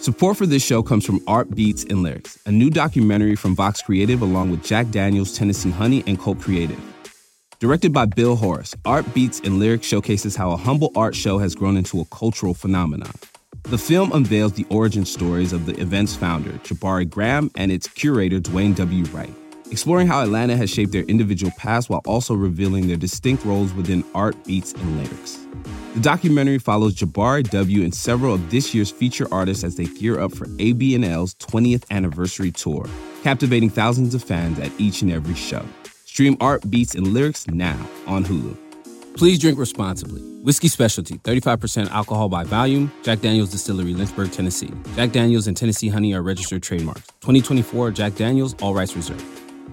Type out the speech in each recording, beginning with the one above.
Support for this show comes from Art Beats and Lyrics, a new documentary from Vox Creative along with Jack Daniels, Tennessee Honey, and Cult Creative. Directed by Bill Horace, Art Beats and Lyrics showcases how a humble art show has grown into a cultural phenomenon. The film unveils the origin stories of the event's founder, Jabari Graham, and its curator, Dwayne W. Wright, exploring how Atlanta has shaped their individual paths while also revealing their distinct roles within Art Beats and Lyrics. The documentary follows Jabari W. and several of this year's feature artists as they gear up for ABNL's 20th anniversary tour, captivating thousands of fans at each and every show. Stream Art Beats and Lyrics now on Hulu. Please drink responsibly. Whiskey Specialty, 35% alcohol by volume. Jack Daniels Distillery, Lynchburg, Tennessee. Jack Daniels and Tennessee Honey are registered trademarks. 2024 Jack Daniels, all rights reserved.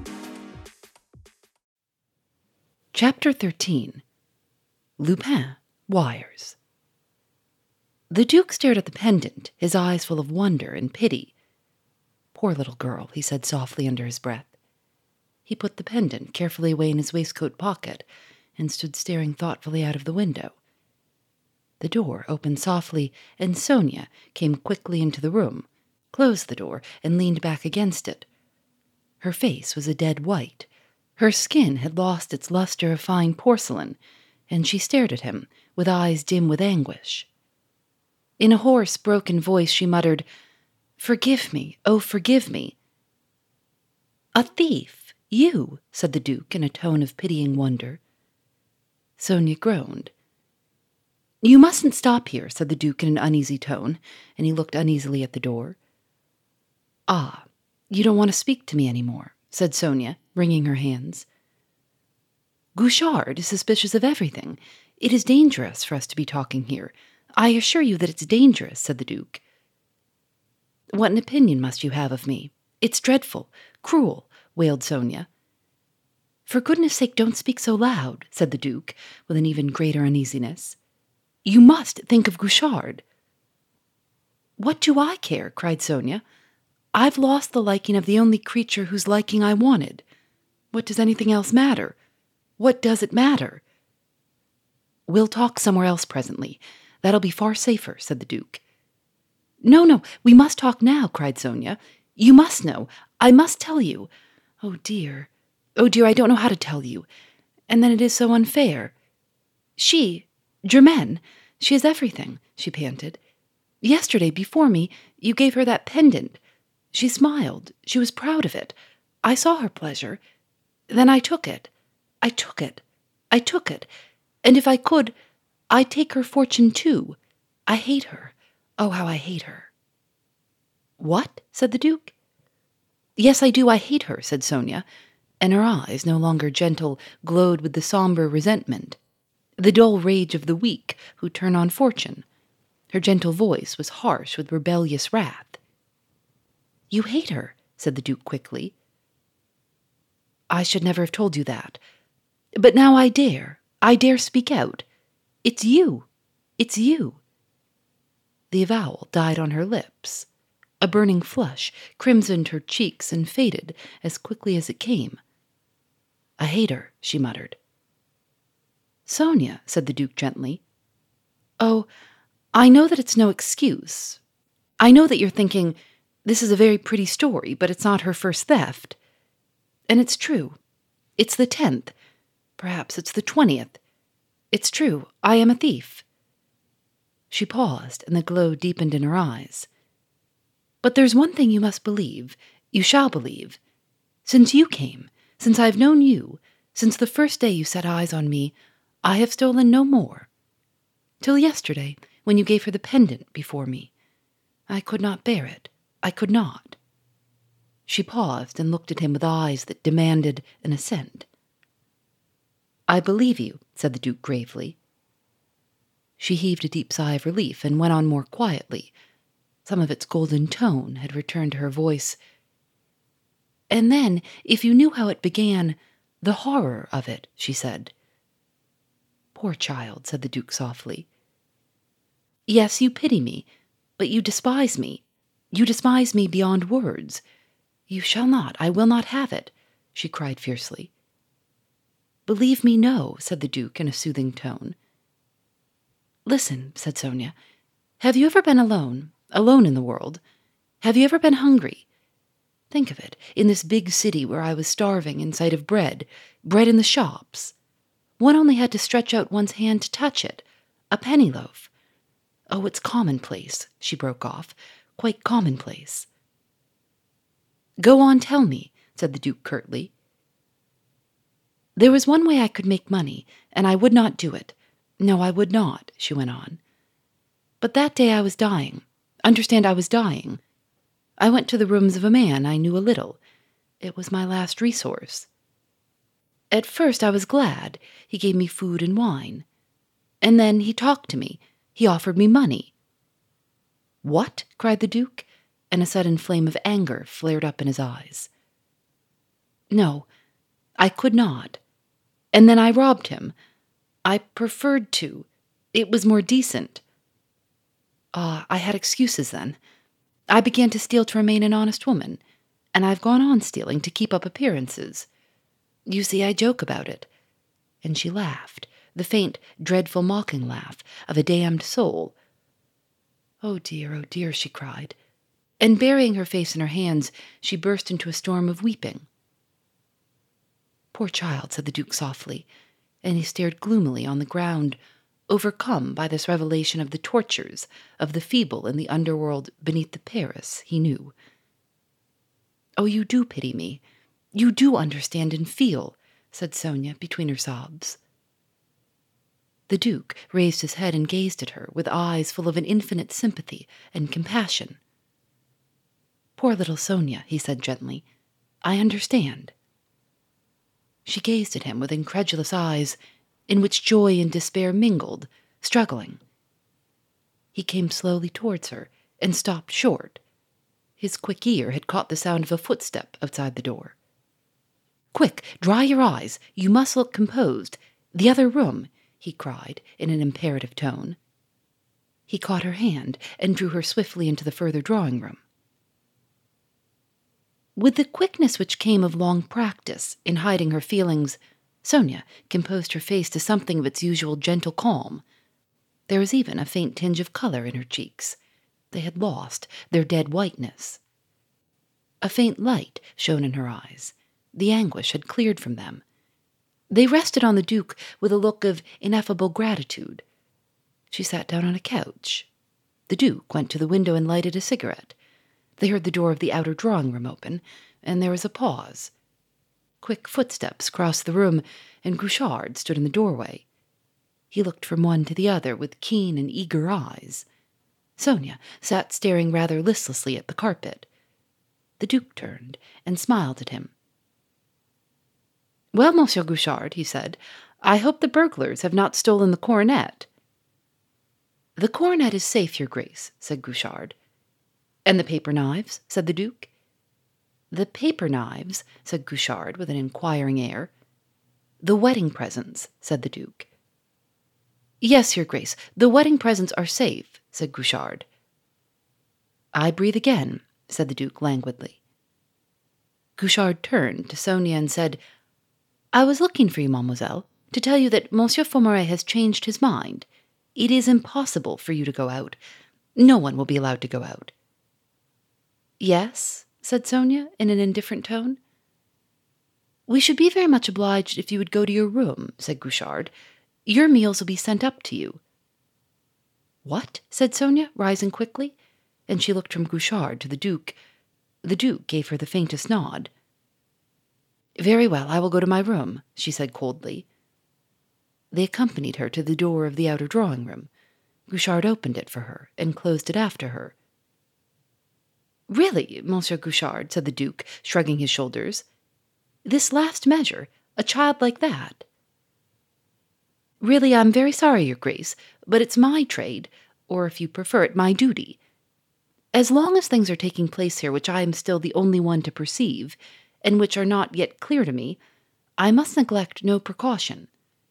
Chapter 13. Lupin Wires. The Duke stared at the pendant, his eyes full of wonder and pity. "Poor little girl," he said softly under his breath. He put the pendant carefully away in his waistcoat pocket and stood staring thoughtfully out of the window. The door opened softly, and Sonia came quickly into the room, closed the door, and leaned back against it. Her face was a dead white. Her skin had lost its luster of fine porcelain, and she stared at him with eyes dim with anguish. In a hoarse, broken voice she muttered, "Forgive me, oh, forgive me." "A thief, you," said the Duke in a tone of pitying wonder. Sonia groaned. "You mustn't stop here," said the Duke in an uneasy tone, and he looked uneasily at the door. "Ah, you don't want to speak to me any more," said Sonia, wringing her hands. "Gouchard is suspicious of everything. It is dangerous for us to be talking here. I assure you that it's dangerous," said the Duke. "What an opinion must you have of me? It's dreadful, cruel," wailed Sonia. "For goodness' sake, don't speak so loud," said the Duke, with an even greater uneasiness. "You must think of Gouchard." "What do I care?" cried Sonia. "I've lost the liking of the only creature whose liking I wanted. What does anything else matter? What does it matter?" "We'll talk somewhere else presently. That'll be far safer," said the Duke. No, we must talk now," cried Sonia. "You must know. I must tell you. Oh, dear, I don't know how to tell you. And then it is so unfair. Germaine, she is everything," she panted. "Yesterday, before me, you gave her that pendant. She smiled. She was proud of it. I saw her pleasure. Then I took it. And if I could, I'd take her fortune too. I hate her. Oh, how I hate her." "What?" said the Duke. "Yes, I do. I hate her," said Sonia, and her eyes, no longer gentle, glowed with the somber resentment, the dull rage of the weak who turn on fortune. Her gentle voice was harsh with rebellious wrath. "You hate her," said the Duke quickly. "I should never have told you that. But now I dare speak out. It's you. The avowal died on her lips. A burning flush crimsoned her cheeks and faded as quickly as it came. "I hate her," she muttered. "Sonia," said the Duke gently. "Oh, I know that it's no excuse. I know that you're thinking, this is a very pretty story, but it's not her first theft. And it's true. It's the 10th. Perhaps it's the 20th. It's true. I am a thief." She paused, and the glow deepened in her eyes. "But there's one thing you must believe. You shall believe. Since you came, since I've known you, since the first day you set eyes on me, I have stolen no more. Till yesterday, when you gave her the pendant before me. I could not bear it. I could not." She paused and looked at him with eyes that demanded an assent. "I believe you," said the Duke gravely. She heaved a deep sigh of relief and went on more quietly. Some of its golden tone had returned to her voice. "And then, if you knew how it began, the horror of it," she said. "Poor child," said the Duke softly. "Yes, you pity me, but you despise me. You despise me beyond words. You shall not, I will not have it," she cried fiercely. "Believe me, no," said the Duke in a soothing tone. "Listen," said Sonia. "Have you ever been alone? alone in the world. Have you ever been hungry? Think of it, in this big city where I was starving in sight of bread in the shops. One only had to stretch out one's hand to touch it, a penny loaf. Oh, it's commonplace, she broke off, quite commonplace. Go on, tell me, said the Duke curtly. There was one way I could make money, and I would not do it. No, I would not, she went on. But that day I was dying. Understand, I was dying. I went to the rooms of a man I knew a little. It was my last resource. At first I was glad. He gave me food and wine. And then he talked to me. He offered me money. What? Cried the Duke, and a sudden flame of anger flared up in his eyes. No, I could not. And then I robbed him. I preferred to. It was more decent. I had excuses then. I began to steal to remain an honest woman, and I've gone on stealing to keep up appearances. You see, I joke about it. And she laughed, the faint, dreadful mocking laugh of a damned soul. Oh, dear, she cried. And burying her face in her hands, she burst into a storm of weeping. Poor child, said the Duke softly, and he stared gloomily on the ground, overcome by this revelation of the tortures of the feeble in the underworld beneath the Paris he knew. Oh, you do pity me. You do understand and feel, said Sonia between her sobs. The Duke raised his head and gazed at her with eyes full of an infinite sympathy and compassion. Poor little Sonia, he said gently, I understand. She gazed at him with incredulous eyes, in which joy and despair mingled, struggling. He came slowly towards her and stopped short. His quick ear had caught the sound of a footstep outside the door. Quick, dry your eyes. You must look composed. The other room, he cried in an imperative tone. He caught her hand and drew her swiftly into the further drawing-room. With the quickness which came of long practice in hiding her feelings, Sonia composed her face to something of its usual gentle calm. There was even a faint tinge of color in her cheeks. They had lost their dead whiteness. A faint light shone in her eyes. The anguish had cleared from them. They rested on the Duke with a look of ineffable gratitude. She sat down on a couch. The Duke went to the window and lighted a cigarette. They heard the door of the outer drawing-room open, and there was a pause. Quick footsteps crossed the room, and Grouchard stood in the doorway. He looked from one to the other with keen and eager eyes. Sonia sat staring rather listlessly at the carpet. The Duke turned and smiled at him. Well, Monsieur Grouchard, he said, I hope the burglars have not stolen the coronet. The coronet is safe, Your Grace, said Grouchard. And the paper knives, said the Duke. The paper knives, said Grouchard with an inquiring air. The wedding presents, said the Duke. Yes, Your Grace, the wedding presents are safe, said Grouchard. I breathe again, said the Duke languidly. Grouchard turned to Sonia and said, I was looking for you, mademoiselle, to tell you that Monsieur Faumarez has changed his mind. It is impossible for you to go out. No one will be allowed to go out. Yes, said Sonia in an indifferent tone. We should be very much obliged if you would go to your room, said Grouchard. Your meals will be sent up to you. What? Said Sonia, rising quickly, and she looked from Grouchard to the Duke. The Duke gave her the faintest nod. Very well, I will go to my room, she said coldly. They accompanied her to the door of the outer drawing-room. Grouchard opened it for her and closed it after her. Really, Monsieur Grouchard, said the Duke, shrugging his shoulders, this last measure, a child like that. Really, I'm very sorry, Your Grace, but it's my trade, or if you prefer it, my duty. As long as things are taking place here which I am still the only one to perceive, and which are not yet clear to me, I must neglect no precaution.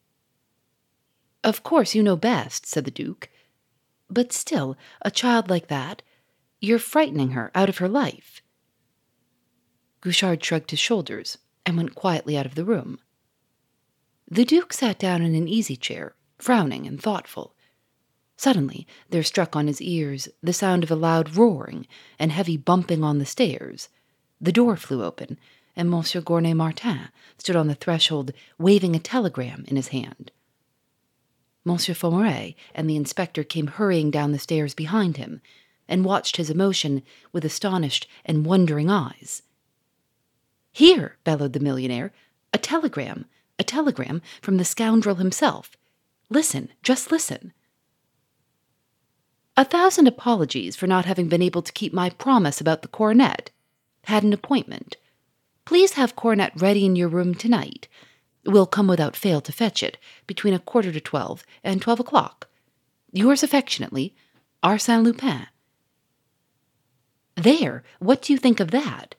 Of course you know best, said the Duke. But still, a child like that, you're frightening her out of her life. Grouchard shrugged his shoulders and went quietly out of the room. The Duke sat down in an easy-chair, frowning and thoughtful. Suddenly, there struck on his ears the sound of a loud roaring and heavy bumping on the stairs. The door flew open, and Monsieur Gournay-Martin stood on the threshold waving a telegram in his hand. Monsieur Faumarez and the inspector came hurrying down the stairs behind him, and watched his emotion with astonished and wondering eyes. "Here," bellowed the millionaire, a telegram from the scoundrel himself. Listen, just listen. "1,000 apologies for not having been able to keep my promise about the coronet. Had an appointment. Please have coronet ready in your room tonight. Will come without fail to fetch it between 11:45 and 12 o'clock. Yours affectionately, Arsène Lupin." "There, what do you think of that?"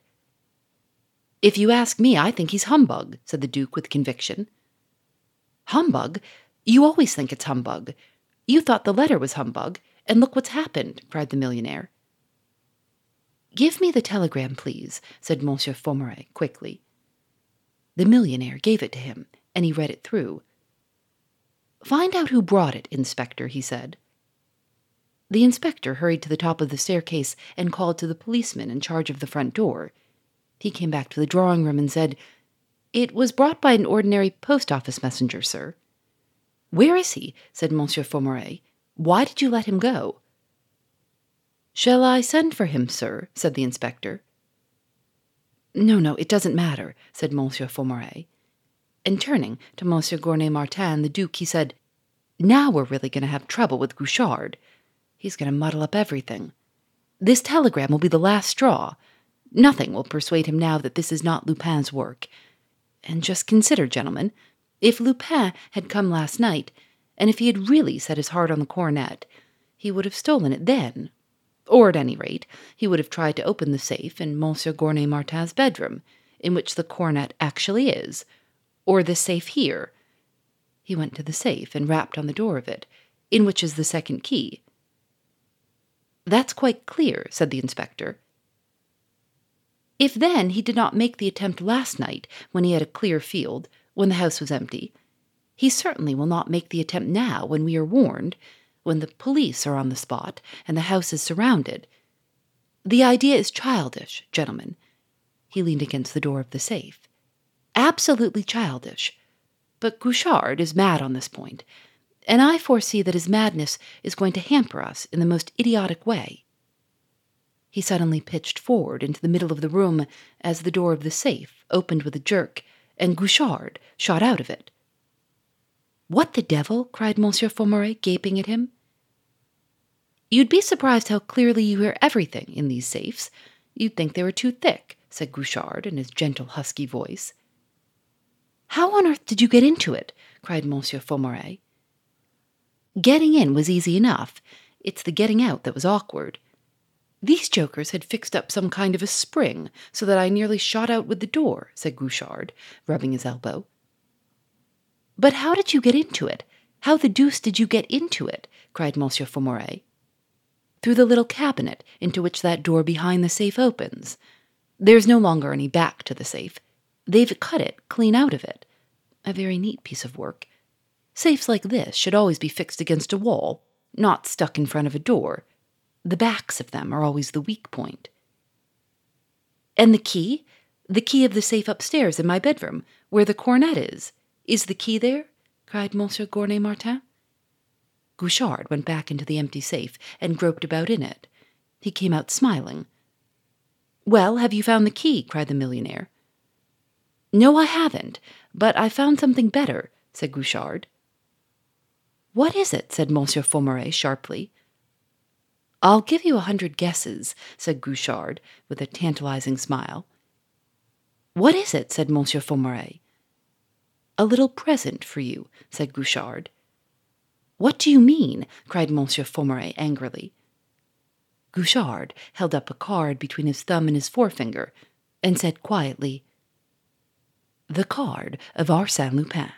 "If you ask me, I think he's humbug," said the Duke with conviction. "Humbug? You always think it's humbug. You thought the letter was humbug, and look what's happened," cried the millionaire. "Give me the telegram, please," said Monsieur Faumarez quickly. The millionaire gave it to him, and he read it through. "Find out who brought it, Inspector," he said. The inspector hurried to the top of the staircase and called to the policeman in charge of the front door. He came back to the drawing-room and said, "It was brought by an ordinary post-office messenger, sir." "Where is he?" said Monsieur Faumarez. "Why did you let him go?" "Shall I send for him, sir?" said the inspector. No, it doesn't matter," said Monsieur Faumarez. And turning to Monsieur Gournay-Martin, the Duke, he said, "Now we're really going to have trouble with Gouchard. He's going to muddle up everything. This telegram will be the last straw. Nothing will persuade him now that this is not Lupin's work. And just consider, gentlemen, if Lupin had come last night, and if he had really set his heart on the coronet, he would have stolen it then. Or, at any rate, he would have tried to open the safe in Monsieur Gournay-Martin's bedroom, in which the coronet actually is, or this safe here." He went to the safe and rapped on the door of it, in which is the second key. "That's quite clear," said the inspector. "If then he did not make the attempt last night, when he had a clear field, when the house was empty, he certainly will not make the attempt now when we are warned, when the police are on the spot and the house is surrounded. The idea is childish, gentlemen." He leaned against the door of the safe. "Absolutely childish. But Gouchard is mad on this point, and I foresee that his madness is going to hamper us in the most idiotic way." He suddenly pitched forward into the middle of the room as the door of the safe opened with a jerk, and Gouchard shot out of it. "What the devil?" cried Monsieur Faumarez, gaping at him. "You'd be surprised how clearly you hear everything in these safes. You'd think they were too thick," said Gouchard in his gentle, husky voice. "How on earth did you get into it?" cried Monsieur Faumarez. "Getting in was easy enough. It's the getting out that was awkward. These jokers had fixed up some kind of a spring so that I nearly shot out with the door," said Gouchard, rubbing his elbow. "But how did you get into it? How the deuce did you get into it?" cried Monsieur Faumarez. "Through the little cabinet into which that door behind the safe opens. There's no longer any back to the safe. They've cut it clean out of it. A very neat piece of work. Safes like this should always be fixed against a wall, not stuck in front of a door. The backs of them are always the weak point." "And the key? The key of the safe upstairs in my bedroom, where the coronet is. Is the key there?" cried Monsieur Gournay-Martin. Gouchard went back into the empty safe and groped about in it. He came out smiling. "Well, have you found the key?" cried the millionaire. "No, I haven't, but I found something better," said Gouchard. "What is it?" said Monsieur Faumarez sharply. "I'll give you 100 guesses," said Gouchard with a tantalizing smile. "What is it?" said Monsieur Faumarez. "A little present for you," said Gouchard. "What do you mean?" cried Monsieur Faumarez angrily. Gouchard held up a card between his thumb and his forefinger and said quietly, "The card of Arsène Lupin."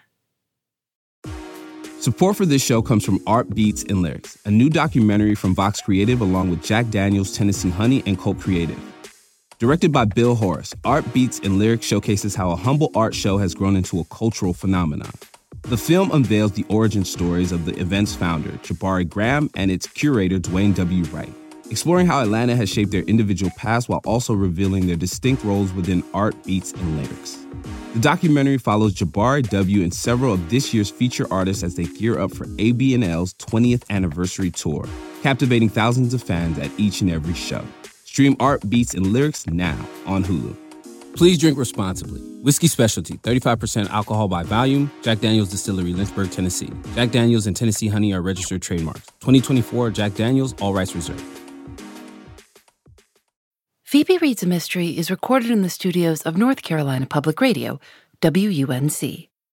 Support for this show comes from Art Beats and Lyrics, a new documentary from Vox Creative along with Jack Daniels, Tennessee Honey, and Colt Creative. Directed by Bill Horace, Art Beats and Lyrics showcases how a humble art show has grown into a cultural phenomenon. The film unveils the origin stories of the event's founder, Jabari Graham, and its curator, Dwayne W. Wright, exploring how Atlanta has shaped their individual past while also revealing their distinct roles within art, beats, and lyrics. The documentary follows Jabari W. and several of this year's feature artists as they gear up for ABNL's 20th anniversary tour, captivating thousands of fans at each and every show. Stream Art, Beats, and Lyrics now on Hulu. Please drink responsibly. Whiskey Specialty, 35% alcohol by volume. Jack Daniel's Distillery, Lynchburg, Tennessee. Jack Daniel's and Tennessee Honey are registered trademarks. 2024 Jack Daniel's, all rights reserved. Phoebe Reads a Mystery is recorded in the studios of North Carolina Public Radio, WUNC.